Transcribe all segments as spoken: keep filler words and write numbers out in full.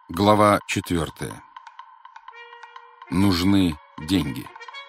Глава четвертая. Нужны деньги.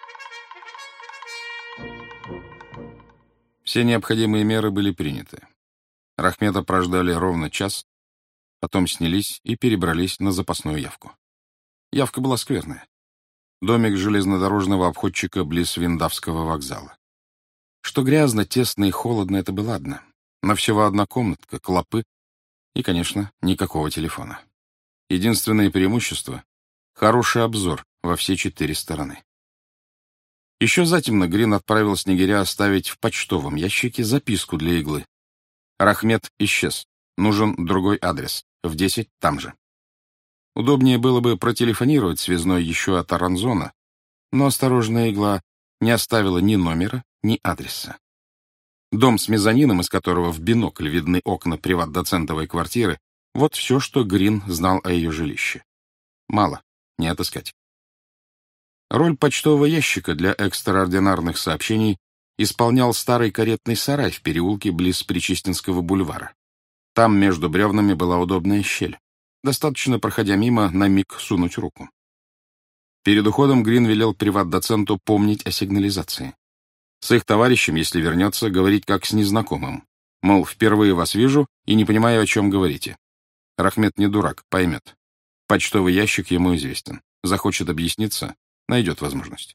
Все необходимые меры были приняты. Рахмета прождали ровно час, потом снялись и перебрались на запасную явку. Явка была скверная. Домик железнодорожного обходчика близ Виндавского вокзала. Что грязно, тесно и холодно, это было ладно. Но всего одна комнатка, клопы и, конечно, никакого телефона. Единственное преимущество — хороший обзор во все четыре стороны. Еще затемно Грин отправил снегиря оставить в почтовом ящике записку для иглы. Рахмет исчез. Нужен другой адрес. В десять там же. Удобнее было бы протелефонировать связной еще от Аранзона, но осторожная игла не оставила ни номера, ни адреса. Дом с мезонином, из которого в бинокль видны окна приват-доцентовой квартиры, вот все, что Грин знал о ее жилище. Мало, не отыскать. Роль почтового ящика для экстраординарных сообщений исполнял старый каретный сарай в переулке близ Причистинского бульвара. Там между бревнами была удобная щель. Достаточно, проходя мимо, на миг сунуть руку. Перед уходом Грин велел приват-доценту помнить о сигнализации. С их товарищем, если вернется, говорить как с незнакомым. Мол, впервые вас вижу и не понимаю, о чем говорите. Рахмет не дурак, поймет. Почтовый ящик ему известен. Захочет объясниться, найдет возможность.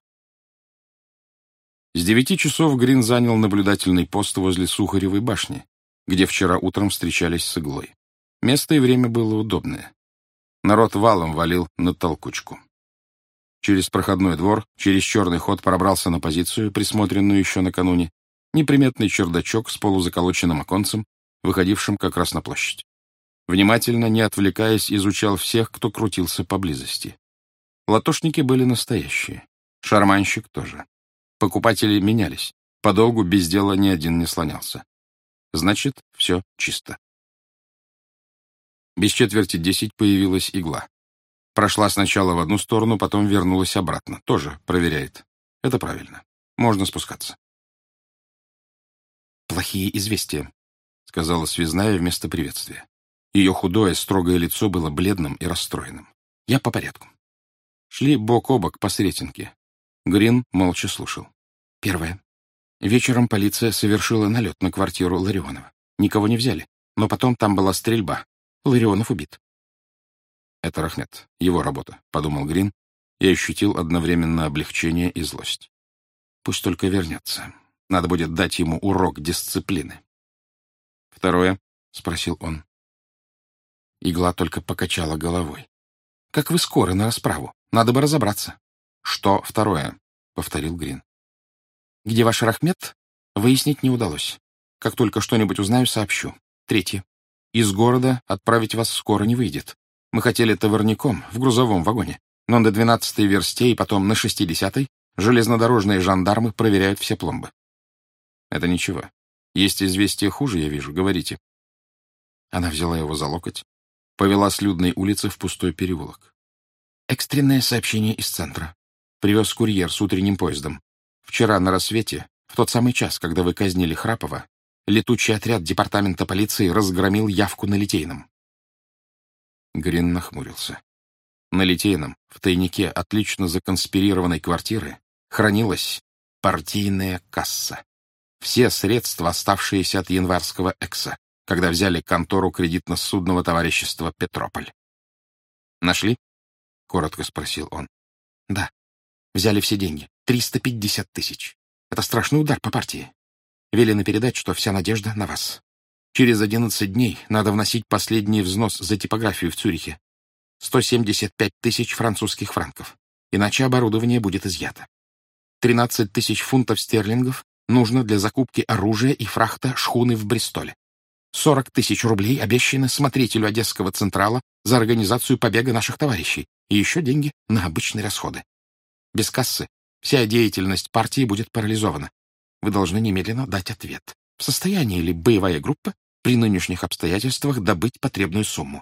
С девяти часов Грин занял наблюдательный пост возле Сухаревой башни, где вчера утром встречались с иглой. Место и время было удобное. Народ валом валил на толкучку. Через проходной двор, через черный ход пробрался на позицию, присмотренную еще накануне, неприметный чердачок с полузаколоченным оконцем, выходившим как раз на площадь. Внимательно, не отвлекаясь, изучал всех, кто крутился поблизости. Латошники были настоящие. Шарманщик тоже. Покупатели менялись. Подолгу без дела ни один не слонялся. Значит, все чисто. Без четверти десять появилась игла. Прошла сначала в одну сторону, потом вернулась обратно. Тоже проверяет. Это правильно. Можно спускаться. «Плохие известия», — сказала связная вместо приветствия. Ее худое, строгое лицо было бледным и расстроенным. «Я по порядку». Шли бок о бок по Сретенке. Грин молча слушал. Первое. Вечером полиция совершила налет на квартиру Ларионова. Никого не взяли, но потом там была стрельба. Ларионов убит. «Это Рахмет, его работа», — подумал Грин и ощутил одновременно облегчение и злость. «Пусть только вернется. Надо будет дать ему урок дисциплины». «Второе?» — спросил он. Игла только покачала головой. «Как вы скоро на расправу? Надо бы разобраться». «Что второе?» — повторил Грин. «Где ваш Рахмет? Выяснить не удалось. Как только что-нибудь узнаю, сообщу. Третье. Из города отправить вас скоро не выйдет. Мы хотели товарником в грузовом вагоне, но на двенадцатой версте и потом на шестидесятой железнодорожные жандармы проверяют все пломбы». «Это ничего. Есть известия хуже, я вижу. Говорите». Она взяла его за локоть, повела с людной улицы в пустой переулок. «Экстренное сообщение из центра. Привез курьер с утренним поездом. Вчера на рассвете, в тот самый час, когда вы казнили Храпова, летучий отряд департамента полиции разгромил явку на Литейном». Грин нахмурился. На Литейном, в тайнике отлично законспирированной квартиры, хранилась партийная касса. Все средства, оставшиеся от январского экса, когда взяли контору кредитно-судного товарищества «Петрополь». «Нашли?» — коротко спросил он. «Да. Взяли все деньги. триста пятьдесят тысяч. Это страшный удар по партии. Велено передать, что вся надежда на вас. Через одиннадцать дней надо вносить последний взнос за типографию в Цюрихе. сто семьдесят пять тысяч французских франков. Иначе оборудование будет изъято. тринадцать тысяч фунтов стерлингов нужно для закупки оружия и фрахта шхуны в Бристоле. сорок тысяч рублей обещаны смотрителю Одесского Централа за организацию побега наших товарищей. И еще деньги на обычные расходы. Без кассы вся деятельность партии будет парализована. Вы должны немедленно дать ответ. В состоянии ли боевая группа при нынешних обстоятельствах добыть потребную сумму?»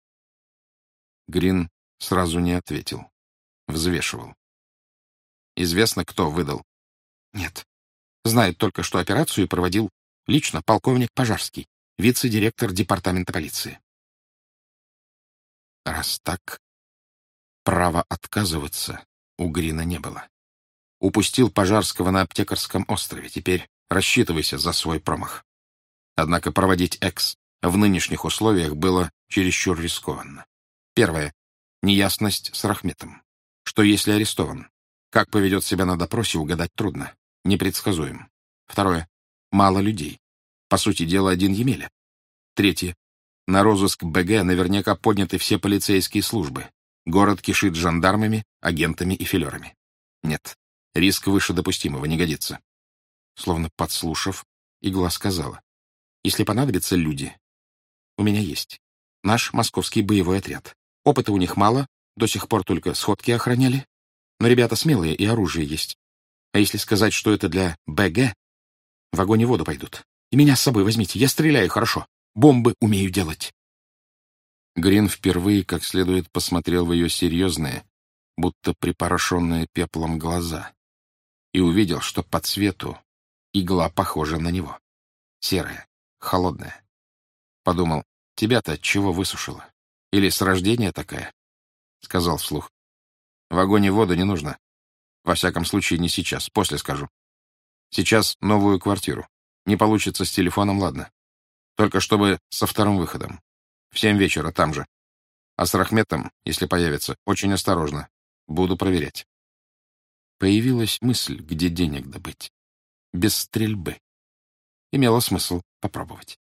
Грин сразу не ответил. Взвешивал. «Известно, кто выдал?» «Нет. Знает только, что операцию проводил лично полковник Пожарский, вице-директор департамента полиции». Раз так, права отказываться у Грина не было. Упустил Пожарского на Аптекарском острове. Теперь рассчитывайся за свой промах. Однако проводить Экс в нынешних условиях было чересчур рискованно. Первое. Неясность с Рахметом. Что если арестован? Как поведет себя на допросе, угадать трудно. Непредсказуем. Второе. Мало людей. По сути дела, один Емеля. Третье. На розыск БГ наверняка подняты все полицейские службы. Город кишит жандармами, агентами и филерами. Нет, риск выше допустимого, не годится. Словно подслушав, игла сказала: если понадобятся люди, у меня есть. Наш московский боевой отряд. Опыта у них мало, до сих пор только сходки охраняли. Но ребята смелые, и оружие есть. А если сказать, что это для БГ, в огонь и воду пойдут. И меня с собой возьмите, я стреляю хорошо. Бомбы умею делать. Грин впервые как следует посмотрел в ее серьезные, будто припорошенные пеплом глаза, и увидел, что по цвету игла похожа на него. Серая, холодная. Подумал, тебя-то от чего высушило? Или с рождения такая? Сказал вслух. В огонь и воду не нужно. Во всяком случае, не сейчас, после скажу. Сейчас новую квартиру. Не получится с телефоном, ладно. Только чтобы со вторым выходом. В семь вечера там же. А с Рахметом, если появится, очень осторожно. Буду проверять. Появилась мысль, где денег добыть. Без стрельбы. Имело смысл попробовать.